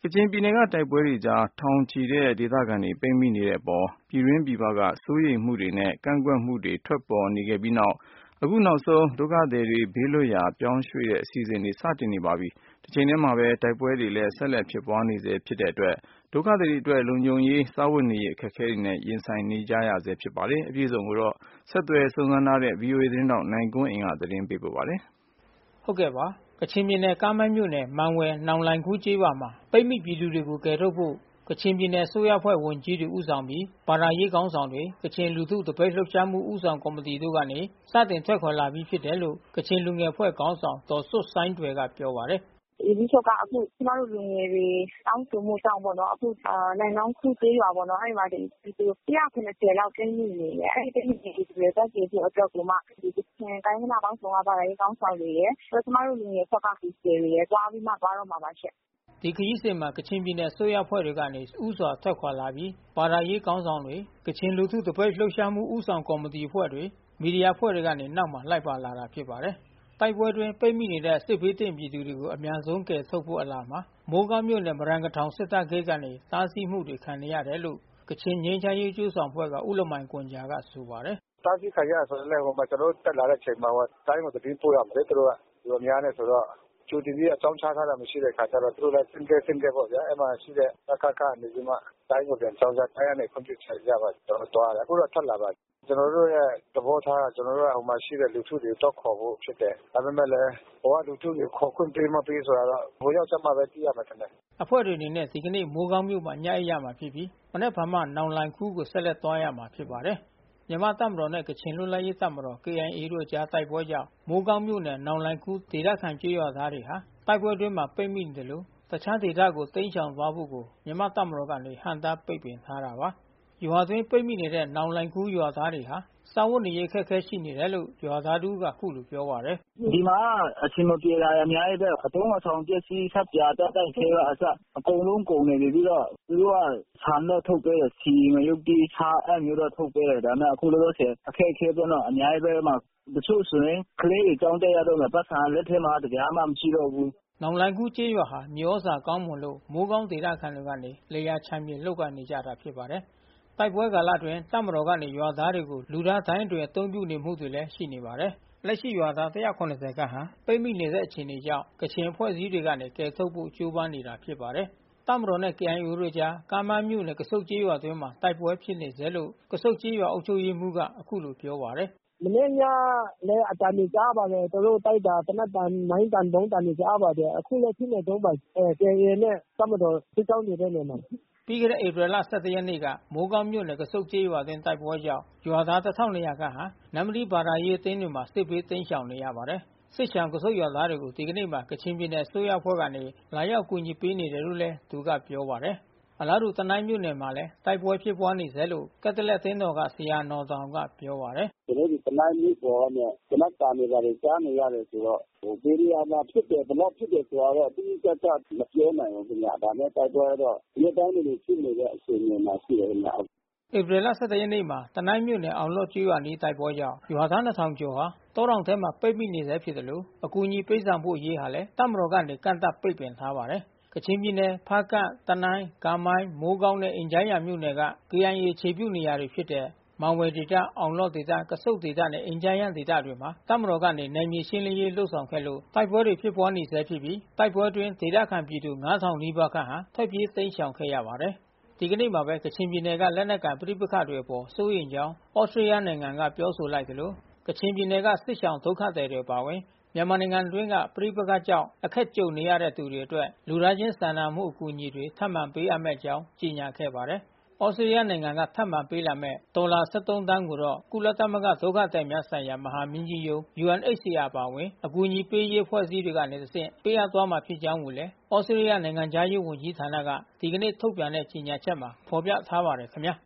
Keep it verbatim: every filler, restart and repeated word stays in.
ကချင်ပြည်နယ်ကတိုက်ပွဲတွေကြားထောင်ချီတဲ့ဒေသခံတွေပိတ်မိနေတဲ့အပေါ်ပြည်တွင်းပြည်ပကစိုးရိမ်မှုတွေနဲ့ကန့်ကွက်မှုတွေထွက်ပေါ်နေခဲ့ပြီးနောက်အခုနောက်ဆုံးဒုက္ခသည်တွေဘေးလွတ်ရာပြောင်းရွှေ့တဲ့အစီအစဉ်တွေစတင်နေပါပြီ။တချိန်တည်းမှာပဲတိုက်ပွဲတွေလည်းဆက်လက်ဖြစ်ပွားနေဆဲဖြစ်တဲ့အတွက်ဒုက္ခသည်တွေအတွက်လုံခြုံရေးစားဝတ်နေရေးအခက်အခဲတွေနဲ့ရင်ဆိုင်နေကြရဆဲဖြစ်ပါတယ်။အပြည့်အစုံကိုတော့ဆက်သွယ်စုံစမ်းထားတဲ့ ဗွီအိုအေ သတင်းထောက်နိုင်ကွန်းအိန်ကသတင်းပေးပို့ထားပါတယ်။ဟုတ်ကဲ့ပါကချင်ပြည်နယ်ကားမိုင်းမြို့နယ်မန်ဝယ်နောင်လိုင်ခူးကျေးရွာမှာပိတ်မိပြည်သူတွေကိုကယ်ထုတ်ဖို့ကချင်ပြည်နယ်အစိုးရအဖွဲ့ဝန်ကြီးတွေဦးဆောင်ပြီးဘာသာရေးခေါင်းဆောင်တွေကချင်လူထုတပိတ်လှုပ်ရှားမှုဦးဆောင်ကော်မတီတို့ကနေစတင်ထွက်ခွာလာပြီးဖြစ်တယ်လို့ကချင်လူငယ်အဖွဲ့ခေါင်းဆောင်ဒေါ်စွတ်ဆိုင်းထွယ်ကပြောပါတယ်။ဒီလိုကအခုကျမတို့လူငယ်တွေတောင်းဆိုမှုကြောင့်ပေါ့နော်အခုနိုင်နောင်ခုသေးရွာပေါ့နော်အဲ့မှာဒီဒီတစ်ရာခုနှစ်ဆယ်လောက်ကျင်းနေနေတယ်အဲ့ဒီတိတိတွေတက်ကြည့်ဖို့အတွက်ကိုမှဒီချင်တိုင်းကနာပေါင်းဆောင်ပါရေးကောင်းဆောင်တွေရဲ့ကျမတို့လူငယ်ဖက်ကဒီစီတွေရဲ့တွားပြီးမှတွားတော့မှာပါရှင့်ဒီခရီးစဉ်မှာကချင်ပြည်နယ်အစိုးရအဖွဲ့တွေကနေဥစွာထွက်ခွာလာပြီးဘာသာရေးကောင်းဆောင်တွေကချင်လူထုတပိတ်လှုပ်ရှားမှုဦးဆောင်ကော်မတီအဖွဲ့တွေမီဒီယာအဖွဲ့တွေကနေနောက်မှလိုက်ပါလာတာဖြစ်ပါတယ်တိုက်ပွဲတွင်ပိတ်မိနေတဲ့စစ်ဘေးတင်ပြည်သူတွေကိုအများဆုံးကယ်ထုတ်ဖို့အလားမှာမိုးကောင်းမြို့နယ်မရန်ကထောင်စစ်တပ်ဂိတ်ကနေတားဆီးမှုတွေခံနေရတယ်လို့ကချင်ငြိမ်းချမ်းရေးကျူးဆောင်ဖွဲ့ကဦးလမိုင်ကွန်ဂျာကဆိုပါတယ်တားဆီးခံရဆိုလည်းဟိုမှာကျွန်တော်တက်လာတဲ့ချိန်မှာတိုင်းကိုတည်ပို့ရမယ်သူတို့ကသူတို့များနေဆိုတော့ကျူတင်ကြီးအကြောင်းချထားတာမရှိတဲ့ခါကျတော့သူတို့လည်းစင်ကဲစင်ကဲပေါ့ဗျာအဲ့မှာရှိတဲ့အခက်ခါနေဒီမှာတိုင်းကိုပြန်ကြောင်းစားတိုင်းကနေခွင့်ပြုချက်ရပါကျွန်တော်တော့အခုတော့ထပ်လာပါကျွန်တော်တို့ရဲ့သဘောထားကကျွန်တော်တို့ကဟိုမှာရှိတဲ့လူထုတွေတော့ခေါ်ဖို့ဖြစ်တယ်ဒါပေမဲ့လည်းဟိုကလူထုတွေခေါ်ခွင့်ပေးမပေးဆိုတော့ဘိုးရောက်ချက်မှပဲသိရမှာတယ်အဖွဲ့တွေအနေနဲ့ဒီကနေ့မိုးကောင်းမြို့မှာညအိပ်ရမှာဖြစ်ပြီးမနေ့ဗမာနောင်လိုင်ခူးကိုဆက်လက်သွားရမှာဖြစ်ပါတယ်မြန်မာတပ်မတော်နဲ့ကချင်လွတ်လပ်ရေးတပ်မတော် ကေအိုင်အေ တို့ကြားတိုက်ပွဲကြောင့်မိုးကောင်းမြို့နယ်နောင်လိုင်ခူးဒေသခံကျေးရွာသားတွေဟာတိုက်ပွဲတွင်းမှာပိတ်မိနေတယ်လို့တခြားဒေသကိုတိမ်းရှောင်သွားဖို့ကိုမြန်မာတပ်မတော်ကနေဟန်တာပိတ်ပင်ထားတာပါရွာသွင်းပိတ်မိနေတဲ့နောင်လိုင်ခူးရွာသားတွေဟာစာဝတ်နေရေးခက်ခဲရှိနေတယ်လို့ရွာသားတို့ကခုလိုပြောပါတယ်ဒီမှာအချင်းမပြေတာအများကြီးပဲအတုံးအဆောင်ပစ္စည်းဆက်ပြတက်တိုက်ခဲကအစအကုန်လုံးကုန်နေပြီးတော့သူတို့ကဆန်တော့ထုတ်ပေးတယ်စီငရုတ်တီးချာအမျိုးတော့ထုတ်ပေးတယ်ဒါပေမဲ့အခုလို့ဆိုအခက်ခဲတော့အများကြီးပဲမှာတချို့ဆိုရင်ကလေးတွေကြောင်းတက်ရတော့ပတ်စံလက်ထဲမှာတရားမှမရှိတော့ဘူးနောင်လိုင်ခူးကျေးရွာဟာမျိုးစာကောင်းမွန်လို့မိုးကောင်းဒေသခံတွေကနေလေယာချမ်းမြေလှုပ်ကနေကြတာဖြစ်ပါတယ်တိုက်ပွဲကာလအတွင်းတပ်မတော်ကနေရွာသားတွေကိုလူသားတိုင်းတွေအသုံးပြုနေမှုတွေလည်းရှိနေပါတယ်။လက်ရှိရွာသားတစ်ရာခုနှစ်ဆယ်ခန့်ဟာပိတ်မိနေတဲ့အခြေအနေကြောင့်ကချင်အဖွဲ့အစည်းတွေကနေကယ်ထုတ်ဖို့ကြိုးပမ်းနေတာဖြစ်ပါတယ်။တပ်မတော်နဲ့ ကေအိုင်အေ တို့ကြားကားမန်းမြို့နယ်ကဆုတ်ကျေးရွာအတွင်းမှာတိုက်ပွဲဖြစ်နေစေလို့ကဆုတ်ကျေးရွာအုပ်ချုပ်ရေးမှူးကအခုလိုပြောပါတယ်။မနေ့ညလည်းအတန်ကြားပါတယ်သူတို့တိုက်တာတနက်တန်မိုင်းတန်ဘုံတန်ကြားပါတယ်အခုလည်းဖြစ်နေတော့ပါအဲ ကေအိုင်အေ နဲ့တပ်မတော်စစ်ကြောင်းနေတဲ့နေမှာပြီးခဲ့တဲ့ဧပြီလဆယ့်တစ်ရက်နေ့ကမိုးကောင်းမြို့နယ်ကဆုတ်ကျေးရွာတွင်တိုက်ပွဲကြောင့်ရွာသားတစ်ထောင်နှစ်ရာခန့်ဟာနမ်မတီးဘာသာရေးအသင်းတွေမှာစစ်ဘေးတိမ်းရှောင်နေရပါတယ်။စစ်ရှောင်ကဆုတ်ရွာသားတွေကိုဒီကနေ့မှာကချင်ပြည်နယ်အစိုးရအဖွဲ့ကနေလာရောက်ကူညီပေးနေတယ်လို့လည်းသူကပြောပါတယ်။အလားတူတနိုင်းမြို့နယ်မှာလည်းတိုက်ပွဲဖြစ်ပွားနေဆဲလို့ကက်သလက်အသင်းတော်ကဆရာနော်တောင်ကပြောပါတယ်။ကျွန်တော်ဒီတနိုင်းမြို့ပေါ်နဲ့ကျွန်တော်တာနေပါတယ်ကြားနေရတယ်ဆိုတော့ဟိုဘေးရီယာမှာဖြစ်တယ်ဘလို့ဖြစ်တယ်ဆိုတော့တိကျကျမပြောနိုင်ဘူးခင်ဗျာဒါနဲ့တိုက်ပွဲတော့ဒီတိုင်းတွေဖြစ်နေတဲ့အချိန်မှာရှိတယ်ခင်ဗျာဧပြီလဆယ့်တစ်ရက်နေ့မှာတနိုင်းမြို့နယ်အောင်လော့ကျွော်နီးတိုက်ပွဲကြောင့်ရွာသားနှစ်ထောင်ကျော်ဟာတောတောင်ထဲမှာပိတ်မိနေဆဲဖြစ်တယ်လို့အကူအညီပေးဆောင်ဖို့ရေးဟာလဲတပ်မတော်ကနေကန့်သတ်ပိတ်ပင်ထားပါတယ်ကချင်ပြည်နယ်ဖားကန့်တနိုင်းကာမိုင်းမိုးကောင်းနဲ့အင်ဂျိုင်းရမြို့နယ်က ကေအိုင်အေ ခြေပြုနေရာတွေဖြစ်တဲ့မောင်ဝယ်ဒေသအောင်လော့ဒေသကဆုတ်ဒေသနဲ့အင်ဂျိုင်းရဒေသတွေမှာတပ်မတော်ကနေနယ်မြေရှင်းလင်းရေးလှုပ်ဆောင်ခဲ့လို့တိုက်ပွဲတွေဖြစ်ပွားနေဆဲဖြစ်ပြီးတိုက်ပွဲတွင်ဒေသခံပြည်သူငါးထောင်နီးပါးခန့်ဟာထွက်ပြေးတိမ်းရှောင်ခဲ့ရပါတယ်ဒီကနေ့မှာပဲကချင်ပြည်နယ်ကလက်နက်ကန်ပဋိပက္ခတွေအပေါ်စိုးရိမ်ကြောင်းဩစတြေးလျနိုင်ငံကပြောဆိုလိုက်တယ်လို့ကချင်ပြည်နယ်ကစစ်ရှောင်ဒုက္ခသည်တွေပါဝင်မြန်မာနိုင်ငံတွင်းကပဋိပက္ခကြောင့်အခက်ကြုံနေရတဲ့သူတွေအတွက်လူသားချင်းစာနာမှုအကူအညီတွေထပ်မံပေးအပ်မဲ့ကြောင်းကြေညာခဲ့ပါတယ်။ဩစတြေးလျနိုင်ငံကထပ်မံပေးလာမဲ့ဒေါ်လာဆယ့်သုံးသန်းကိုတော့ကုလသမဂ္ဂဒုက္ခသည်များဆိုင်ရာမဟာမင်းကြီးရုံး ယူအန်အိတ်စီအာ ပါဝင်အကူအညီပေးရေးအဖွဲ့အစည်းတွေကနေတဆင့်ပေးအပ်သွားမှာဖြစ်ကြောင်းကိုလည်းဩစတြေးလျနိုင်ငံသားရေးဝန်ကြီးဌာနကဒီကနေ့ထုတ်ပြန်တဲ့ကြေညာချက်မှာဖော်ပြထားပါတယ်ခင်ဗျာ။